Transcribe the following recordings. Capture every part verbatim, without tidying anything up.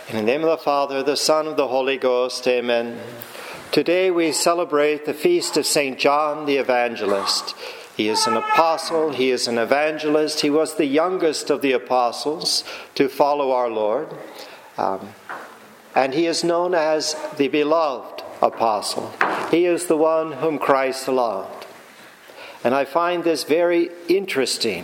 In the name of the Father, the Son, and the Holy Ghost, amen. Today we celebrate the feast of Saint John the Evangelist. He is an apostle, he is an evangelist, he was the youngest of the apostles to follow our Lord. Um, and he is known as the beloved apostle. He is the one whom Christ loved. And I find this very interesting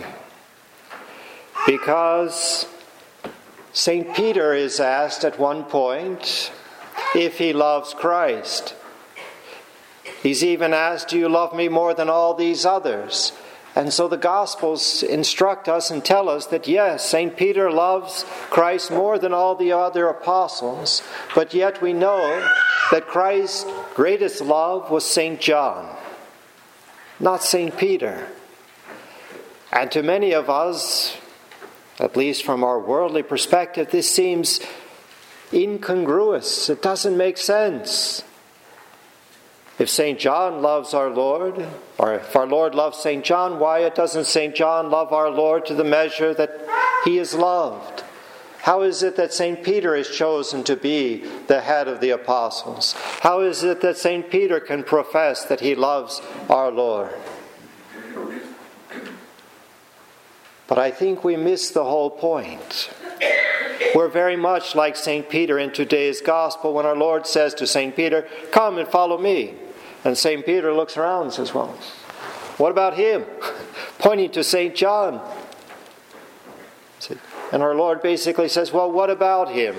because Saint Peter is asked at one point if he loves Christ. He's even asked, do you love me more than all these others? And so the Gospels instruct us and tell us that yes, Saint Peter loves Christ more than all the other apostles, but yet we know that Christ's greatest love was Saint John, not Saint Peter. And to many of us, at least from our worldly perspective, this seems incongruous. It doesn't make sense. If Saint John loves our Lord, or if our Lord loves Saint John, why doesn't Saint John love our Lord to the measure that he is loved? How is it that Saint Peter is chosen to be the head of the apostles? How is it that Saint Peter can profess that he loves our Lord? But I think we miss the whole point. We're very much like Saint Peter in today's gospel when our Lord says to Saint Peter, come and follow me. And Saint Peter looks around and says, well, what about him? Pointing to Saint John. And our Lord basically says, well, what about him?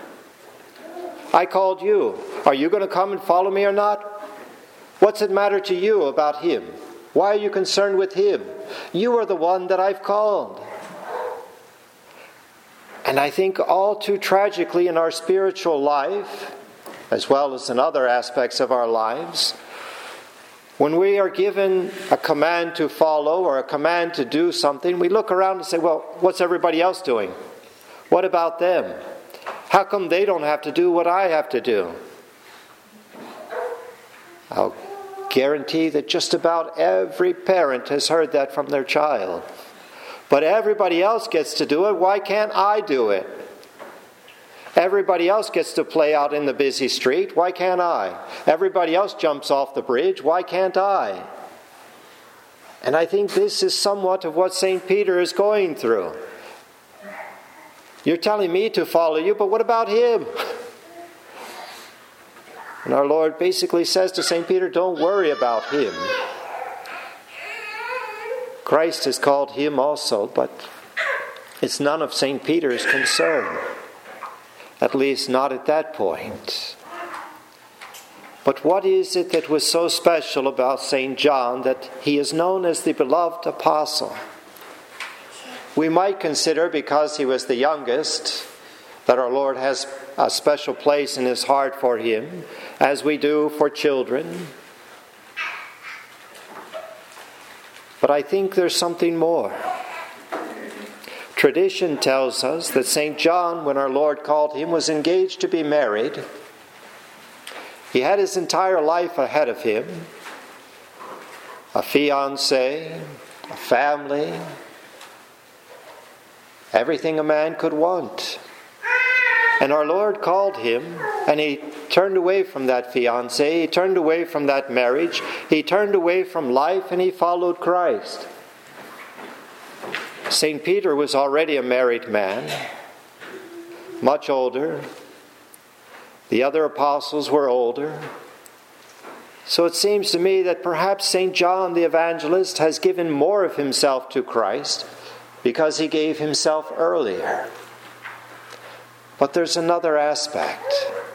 I called you. Are you going to come and follow me or not? What's it matter to you about him? Why are you concerned with him? You are the one that I've called. And I think all too tragically in our spiritual life, as well as in other aspects of our lives, when we are given a command to follow or a command to do something, we look around and say, well, what's everybody else doing? What about them? How come they don't have to do what I have to do? I'll guarantee that just about every parent has heard that from their child. But everybody else gets to do it. Why can't I do it? Everybody else gets to play out in the busy street. Why can't I? Everybody else jumps off the bridge. Why can't I? And I think this is somewhat of what Saint Peter is going through. You're telling me to follow you, but what about him? And our Lord basically says to Saint Peter, don't worry about him. Christ has called him also, but it's none of Saint Peter's concern. At least not at that point. But what is it that was so special about Saint John that he is known as the beloved apostle? We might consider, because he was the youngest, that our Lord has a special place in his heart for him, as we do for children. But I think there's something more. Tradition tells us that Saint John, when our Lord called him, was engaged to be married. He had his entire life ahead of him. A fiancé, a family, everything a man could want. And our Lord called him, and he turned away from that fiancé, he turned away from that marriage, he turned away from life, and he followed Christ. Saint Peter was already a married man, much older. The other apostles were older. So it seems to me that perhaps Saint John the Evangelist has given more of himself to Christ because he gave himself earlier. But there's another aspect.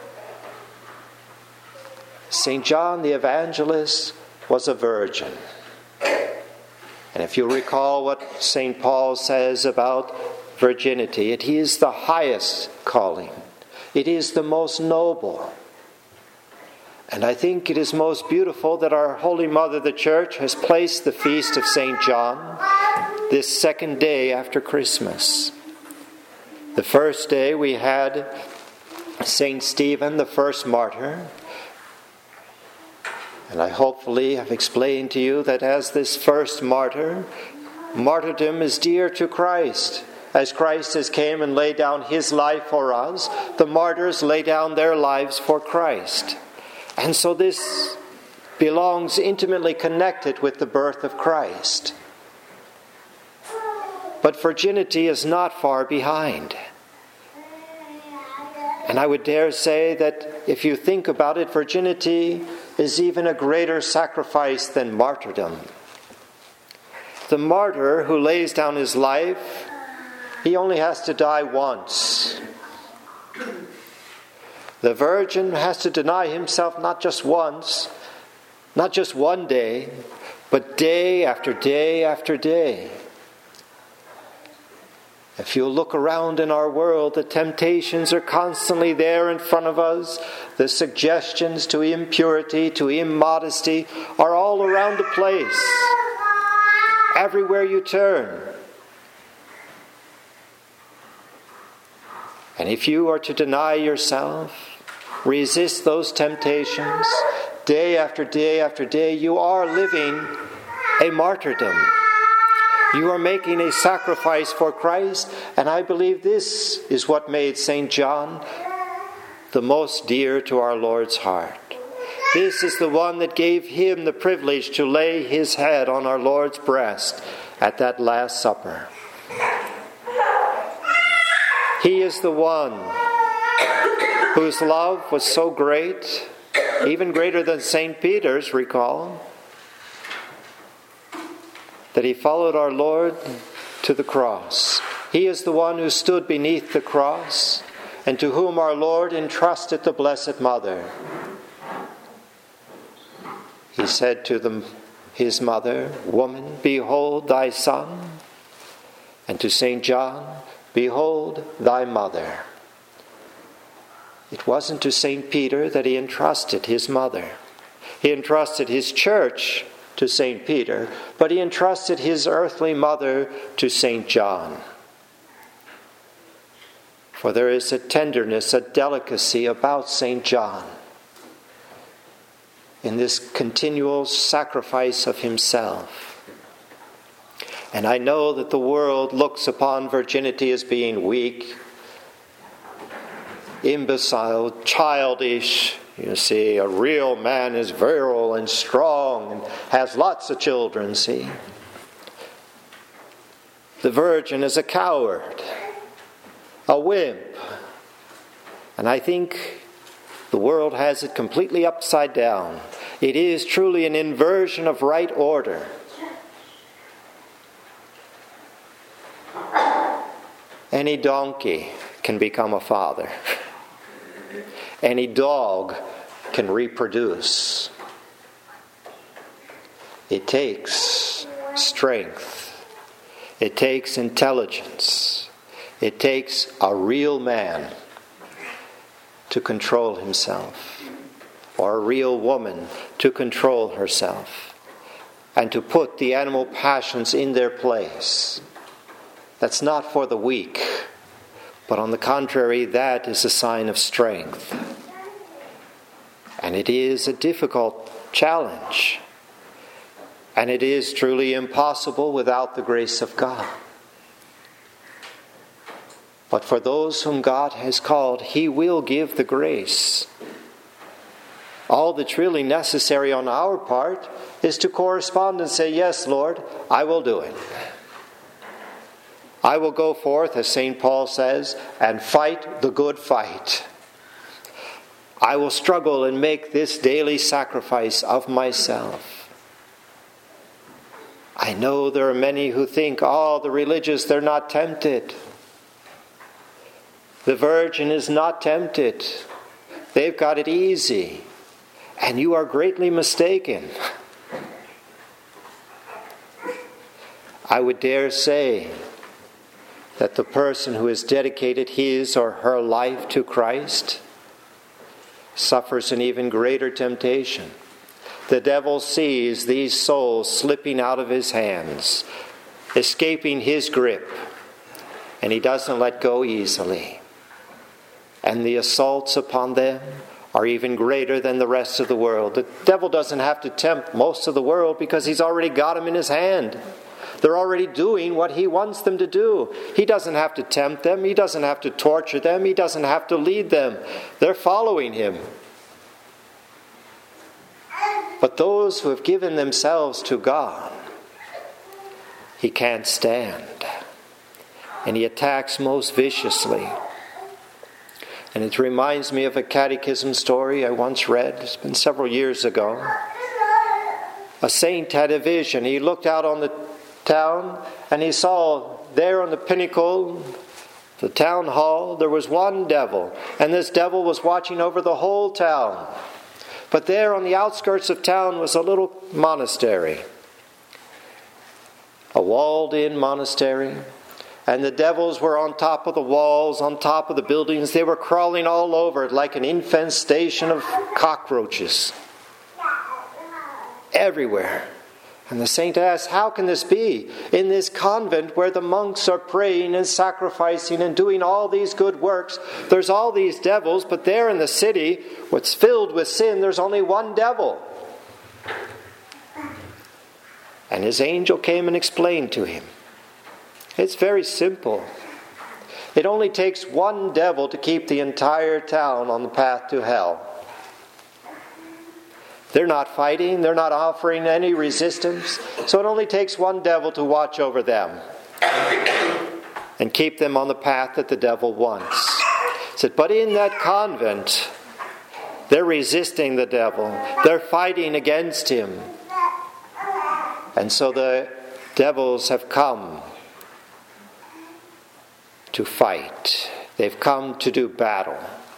Saint John the Evangelist was a virgin. And if you recall what Saint Paul says about virginity, it is the highest calling. It is the most noble. And I think it is most beautiful that our Holy Mother, the Church, has placed the feast of Saint John this second day after Christmas. The first day we had Saint Stephen, the first martyr. And I hopefully have explained to you that as this first martyr, martyrdom is dear to Christ. As Christ has came and laid down his life for us, the martyrs lay down their lives for Christ. And so this belongs intimately connected with the birth of Christ. But virginity is not far behind. And I would dare say that if you think about it, virginity is even a greater sacrifice than martyrdom. The martyr who lays down his life, he only has to die once. The virgin has to deny himself not just once, not just one day, but day after day after day. If you look around in our world, the temptations are constantly there in front of us. The suggestions to impurity, to immodesty are all around the place. Everywhere you turn. And if you are to deny yourself, resist those temptations, day after day after day, you are living a martyrdom. You are making a sacrifice for Christ, and I believe this is what made Saint John the most dear to our Lord's heart. This is the one that gave him the privilege to lay his head on our Lord's breast at that Last Supper. He is the one whose love was so great, even greater than Saint Peter's, recall, that he followed our Lord to the cross. He is the one who stood beneath the cross and to whom our Lord entrusted the Blessed Mother. He said to the, his mother, "Woman, behold thy son," and to Saint John, "Behold thy mother." It wasn't to Saint Peter that he entrusted his mother. He entrusted his church to Saint Peter, but he entrusted his earthly mother to Saint John. For there is a tenderness, a delicacy about Saint John in this continual sacrifice of himself. And I know that the world looks upon virginity as being weak, imbecile, childish. You see, a real man is virile and strong and has lots of children, see. The virgin is a coward, a wimp. And I think the world has it completely upside down. It is truly an inversion of right order. Any donkey can become a father. Any dog can reproduce. It takes strength. It takes intelligence. It takes a real man to control himself, or a real woman to control herself, and to put the animal passions in their place. That's not for the weak. But on the contrary, that is a sign of strength. And it is a difficult challenge. And it is truly impossible without the grace of God. But for those whom God has called, He will give the grace. All that's really necessary on our part is to correspond and say, "Yes, Lord, I will do it. I will go forth," as Saint Paul says, "and fight the good fight. I will struggle and make this daily sacrifice of myself." I know there are many who think, "Oh, the religious, they're not tempted. The virgin is not tempted. They've got it easy." And you are greatly mistaken. I would dare say that the person who has dedicated his or her life to Christ suffers an even greater temptation. The devil sees these souls slipping out of his hands, escaping his grip, and he doesn't let go easily. And the assaults upon them are even greater than the rest of the world. The devil doesn't have to tempt most of the world because he's already got them in his hand. They're already doing what he wants them to do. He doesn't have to tempt them. He doesn't have to torture them. He doesn't have to lead them. They're following him. But those who have given themselves to God, he can't stand. And he attacks most viciously. And it reminds me of a catechism story I once read. It's been several years ago. A saint had a vision. He looked out on the town and he saw there on the pinnacle, the town hall, there was one devil. And this devil was watching over the whole town. But there on the outskirts of town was a little monastery. A walled-in monastery. And the devils were on top of the walls, on top of the buildings. They were crawling all over it like an infestation of cockroaches. Everywhere. And the saint asked, how can this be? In this convent where the monks are praying and sacrificing and doing all these good works, there's all these devils, but there in the city, what's filled with sin, there's only one devil. And his angel came and explained to him. It's very simple. It only takes one devil to keep the entire town on the path to hell. They're not fighting. They're not offering any resistance. So it only takes one devil to watch over them and keep them on the path that the devil wants. He said, but in that convent, they're resisting the devil. They're fighting against him. And so the devils have come to fight. They've come to do battle.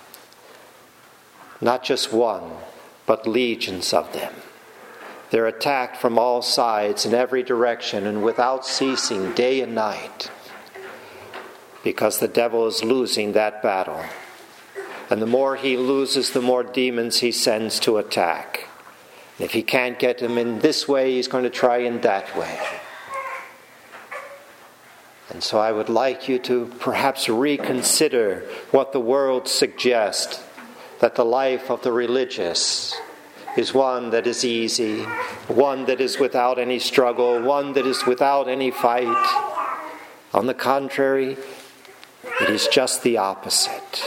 Not just one, but legions of them. They're attacked from all sides in every direction and without ceasing day and night, because the devil is losing that battle. And the more he loses, the more demons he sends to attack. And if he can't get them in this way, he's going to try in that way. And so I would like you to perhaps reconsider what the world suggests, that the life of the religious is one that is easy, one that is without any struggle, one that is without any fight. On the contrary, it is just the opposite.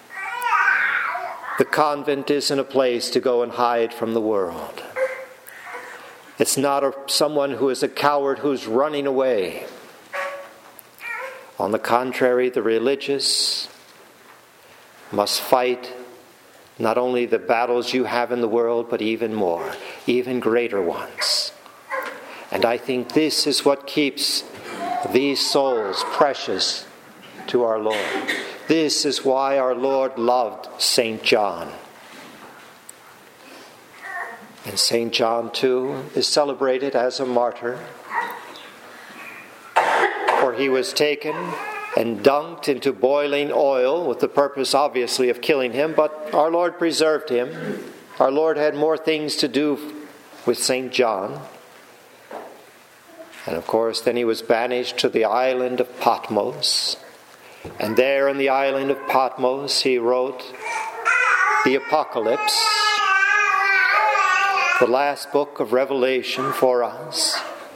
The convent isn't a place to go and hide from the world. It's not a, someone who is a coward who's running away. On the contrary, the religious must fight not only the battles you have in the world, but even more, even greater ones. And I think this is what keeps these souls precious to our Lord. This is why our Lord loved Saint John. And Saint John, too, is celebrated as a martyr. For he was taken and dunked into boiling oil with the purpose, obviously, of killing him, but our Lord preserved him. Our Lord had more things to do with Saint John. And of course, then he was banished to the island of Patmos. And there on the island of Patmos, he wrote the Apocalypse, the last book of Revelation for us.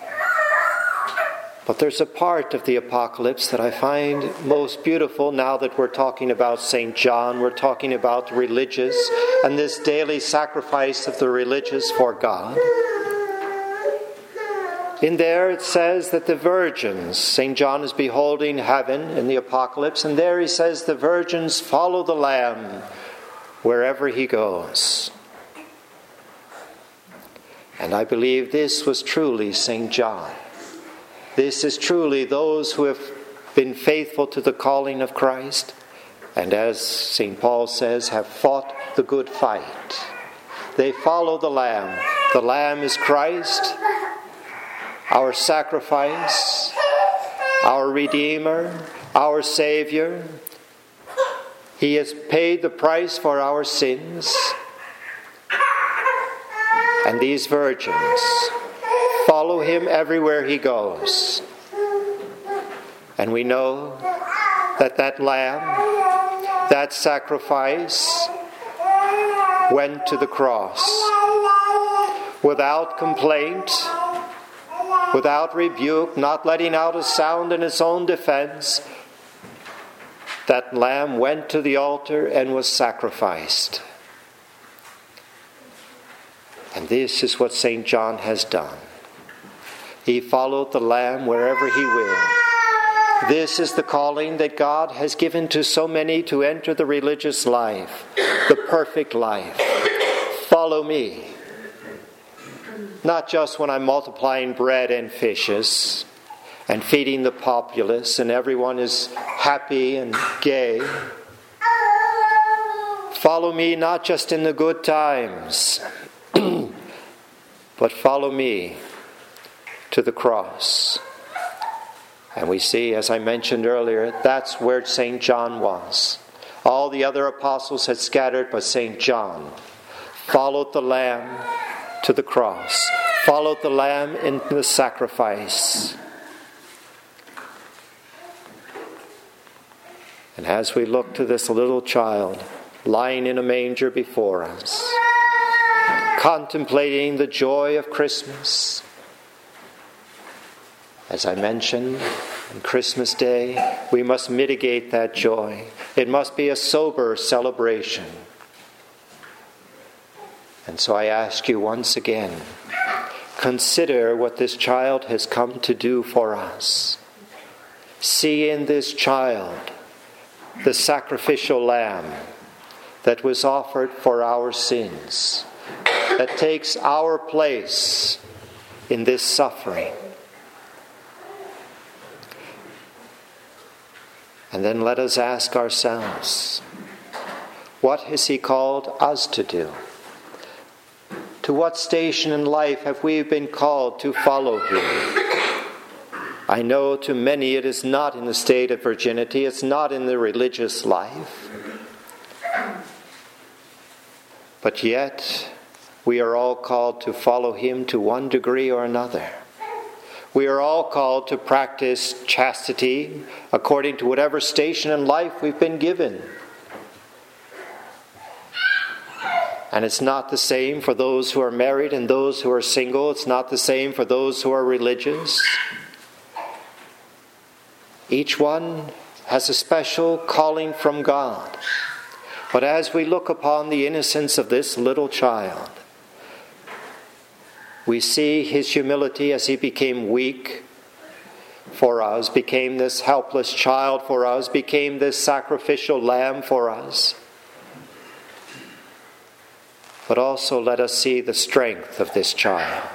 But there's a part of the Apocalypse that I find most beautiful now that we're talking about Saint John. We're talking about the religious and this daily sacrifice of the religious for God. In there it says that the virgins, Saint John is beholding heaven in the Apocalypse, and there he says the virgins follow the Lamb wherever he goes. And I believe this was truly Saint John. This is truly those who have been faithful to the calling of Christ, and as Saint Paul says, have fought the good fight. They follow the Lamb. The Lamb is Christ, our sacrifice, our Redeemer, our Savior. He has paid the price for our sins. And these virgins follow him everywhere he goes. And we know that that lamb, that sacrifice, went to the cross without complaint, without rebuke, not letting out a sound in its own defense, that lamb went to the altar and was sacrificed. And this is what Saint John has done. He followed the lamb wherever he willed. This is the calling that God has given to so many to enter the religious life, the perfect life. Follow me. Not just when I'm multiplying bread and fishes and feeding the populace and everyone is happy and gay. Follow me not just in the good times, but follow me to the cross. And we see, as I mentioned earlier, that's where Saint John was. All the other apostles had scattered, but Saint John followed the Lamb to the cross, followed the Lamb in the sacrifice. And as we look to this little child lying in a manger before us, contemplating the joy of Christmas, as I mentioned, on Christmas Day, we must mitigate that joy. It must be a sober celebration. And so I ask you once again, consider what this child has come to do for us. See in this child the sacrificial lamb that was offered for our sins, that takes our place in this suffering. And then let us ask ourselves, what has He called us to do? To what station in life have we been called to follow Him? I know to many it is not in the state of virginity, it's not in the religious life. But yet, we are all called to follow Him to one degree or another. We are all called to practice chastity according to whatever station in life we've been given. And it's not the same for those who are married and those who are single. It's not the same for those who are religious. Each one has a special calling from God. But as we look upon the innocence of this little child, we see his humility as he became weak for us, became this helpless child for us, became this sacrificial lamb for us. But also let us see the strength of this child.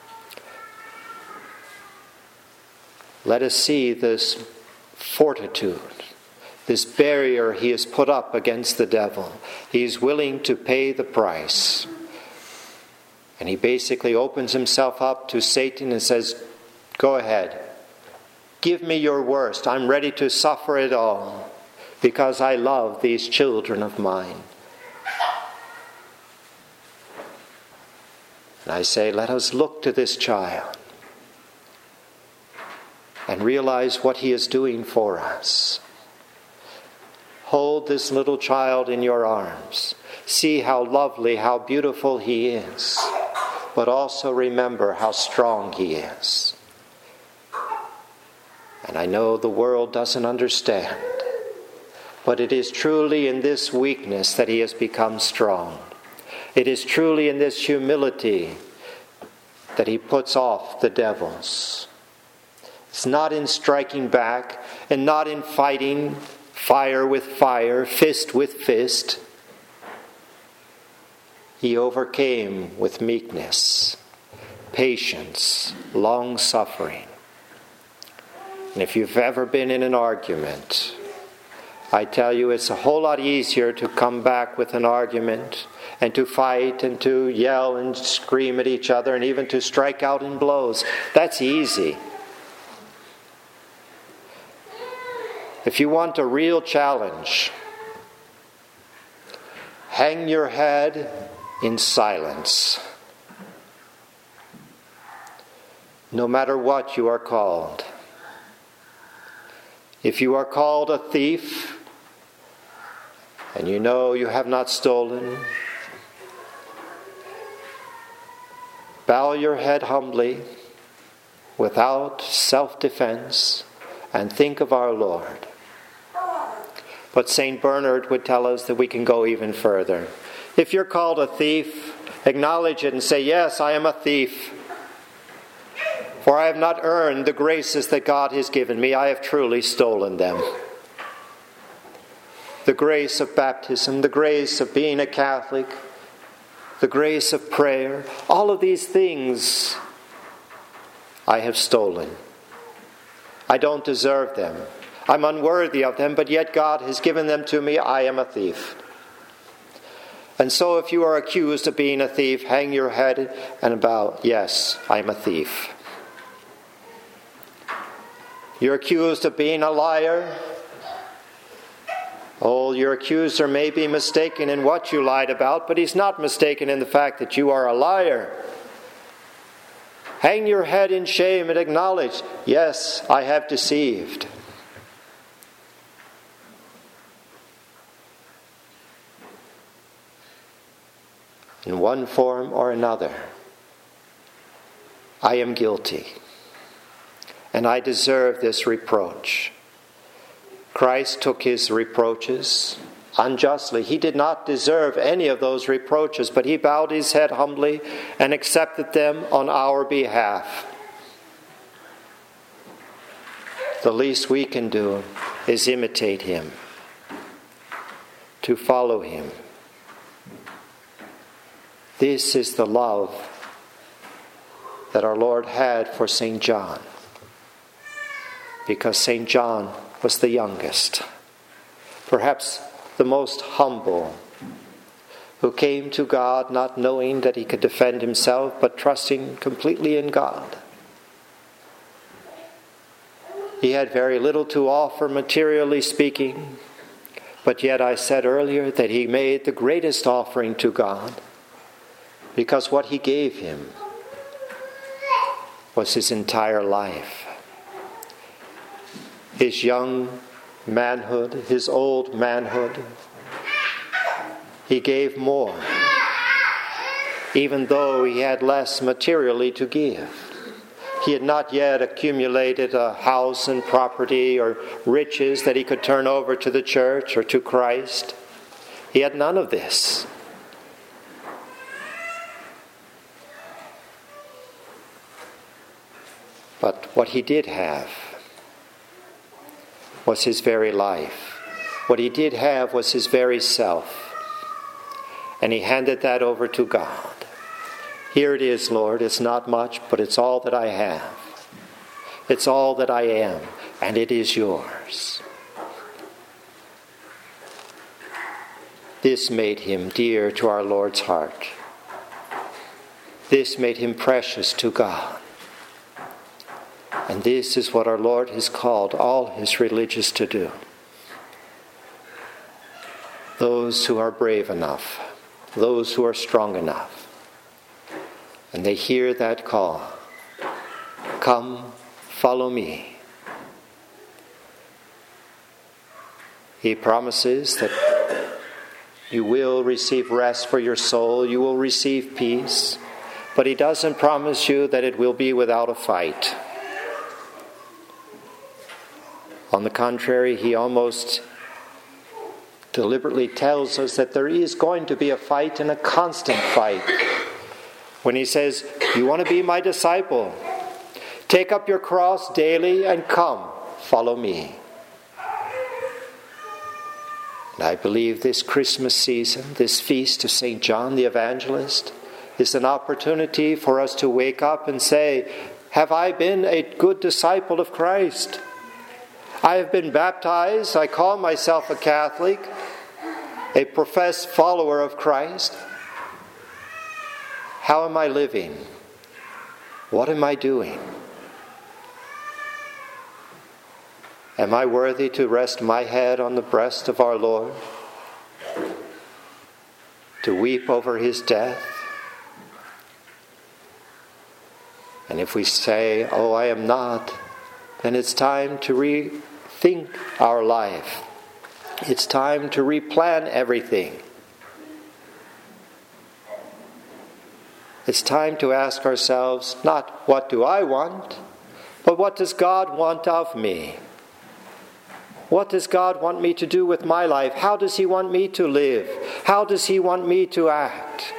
Let us see this fortitude, this barrier he has put up against the devil. He is willing to pay the price. And he basically opens himself up to Satan and says, go ahead. Give me your worst. I'm ready to suffer it all because I love these children of mine. And I say, let us look to this child and realize what he is doing for us. Hold this little child in your arms. See how lovely, how beautiful he is. But also remember how strong he is. And I know the world doesn't understand, but it is truly in this weakness that he has become strong. It is truly in this humility that he puts off the devils. It's not in striking back and not in fighting fire with fire, fist with fist. He overcame with meekness, patience, long-suffering. And if you've ever been in an argument, I tell you it's a whole lot easier to come back with an argument and to fight and to yell and scream at each other and even to strike out in blows. That's easy. If you want a real challenge, hang your head in silence. No matter what you are called. If you are called a thief, and you know you have not stolen, bow your head humbly without self-defense and think of our Lord. But Saint Bernard would tell us that we can go even further. If you're called a thief, acknowledge it and say, yes, I am a thief. For I have not earned the graces that God has given me. I have truly stolen them. The grace of baptism, the grace of being a Catholic, the grace of prayer, all of these things I have stolen. I don't deserve them. I'm unworthy of them, but yet God has given them to me. I am a thief. And so if you are accused of being a thief, hang your head and bow, yes, I'm a thief. You're accused of being a liar. Oh, your accuser may be mistaken in what you lied about, but he's not mistaken in the fact that you are a liar. Hang your head in shame and acknowledge, yes, I have deceived. In one form or another, I am guilty, and I deserve this reproach. Christ took his reproaches unjustly. He did not deserve any of those reproaches, but he bowed his head humbly and accepted them on our behalf. The least we can do is imitate him, to follow him. This is the love that our Lord had for Saint John, because Saint John was the youngest, perhaps the most humble, who came to God not knowing that he could defend himself, but trusting completely in God. He had very little to offer, materially speaking, but yet I said earlier that he made the greatest offering to God, because what he gave him was his entire life. His young manhood, his old manhood. He gave more, even though he had less materially to give. He had not yet accumulated a house and property or riches that he could turn over to the church or to Christ. He had none of this. But what he did have was his very life. What he did have was his very self. And he handed that over to God. Here it is, Lord. It's not much, but it's all that I have. It's all that I am, and it is yours. This made him dear to our Lord's heart. This made him precious to God. And this is what our Lord has called all his religious to do. Those who are brave enough, those who are strong enough, and they hear that call, come, follow me. He promises that you will receive rest for your soul, you will receive peace, but he doesn't promise you that it will be without a fight. On the contrary, he almost deliberately tells us that there is going to be a fight, and a constant fight. When he says, you want to be my disciple? Take up your cross daily and come, follow me. And I believe this Christmas season, this feast of Saint John the Evangelist, is an opportunity for us to wake up and say, have I been a good disciple of Christ? I have been baptized. I call myself a Catholic, a professed follower of Christ. How am I living? What am I doing? Am I worthy to rest my head on the breast of our Lord? To weep over his death? And if we say, oh, I am not, then it's time to rethink our life. It's time to replan everything. It's time to ask ourselves, not what do I want, But what does God want of me? What does God want me to do with my life? How does He want me to live? How does He want me to act?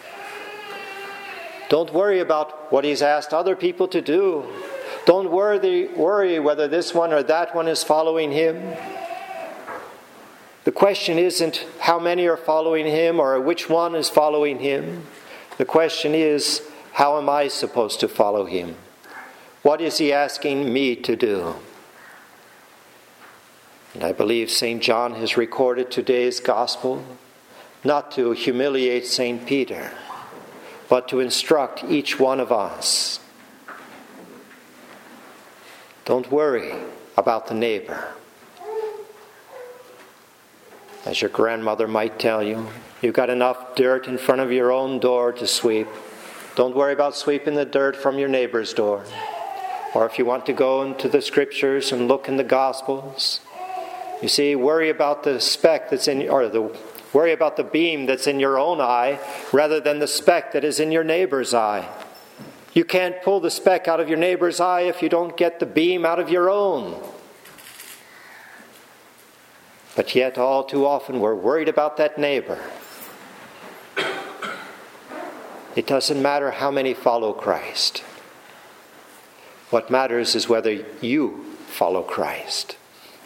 Don't worry about what He's asked other people to do. Don't worry, worry whether this one or that one is following Him. The question isn't how many are following Him or which one is following Him. The question is, how am I supposed to follow Him? What is He asking me to do? And I believe Saint John has recorded today's gospel not to humiliate Saint Peter, but to instruct each one of us. Don't worry about the neighbor. As your grandmother might tell you, you've got enough dirt in front of your own door to sweep. Don't worry about sweeping the dirt from your neighbor's door. Or if you want to go into the Scriptures and look in the Gospels, you see, worry about the speck that's in, or the worry about the beam that's in your own eye rather than the speck that is in your neighbor's eye. You can't pull the speck out of your neighbor's eye if you don't get the beam out of your own. But yet, all too often, we're worried about that neighbor. It doesn't matter how many follow Christ. What matters is whether you follow Christ.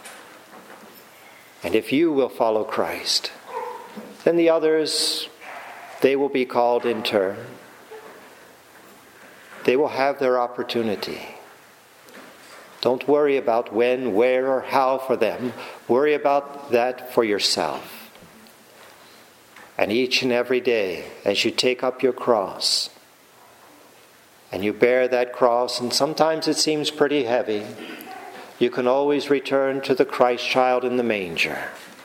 And if you will follow Christ, then the others, they will be called in turn. They will have their opportunity. Don't worry about when, where, or how for them. Worry about that for yourself. And each and every day, as you take up your cross, and you bear that cross, and sometimes it seems pretty heavy, you can always return to the Christ child in the manger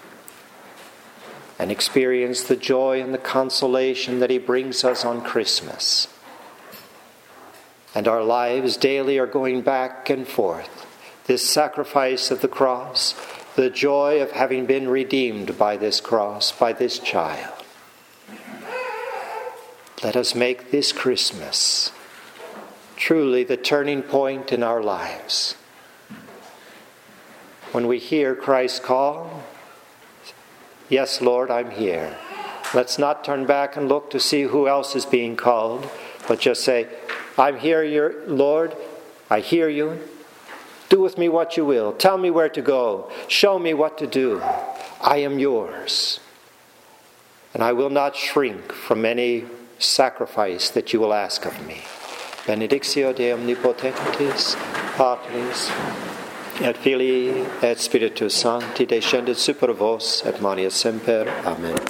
and experience the joy and the consolation that He brings us on Christmas. And our lives daily are going back and forth. This sacrifice of the cross, the joy of having been redeemed by this cross, by this child. Let us make this Christmas truly the turning point in our lives. When we hear Christ call, yes, Lord, I'm here. Let's not turn back and look to see who else is being called, but just say, I'm here, your Lord. I hear you. Do with me what you will. Tell me where to go. Show me what to do. I am yours. And I will not shrink from any sacrifice that you will ask of me. Benedictio de omnipotentis, Patris, et Filii, et Spiritus Sancti, descendet super vos, et mania semper. Amen.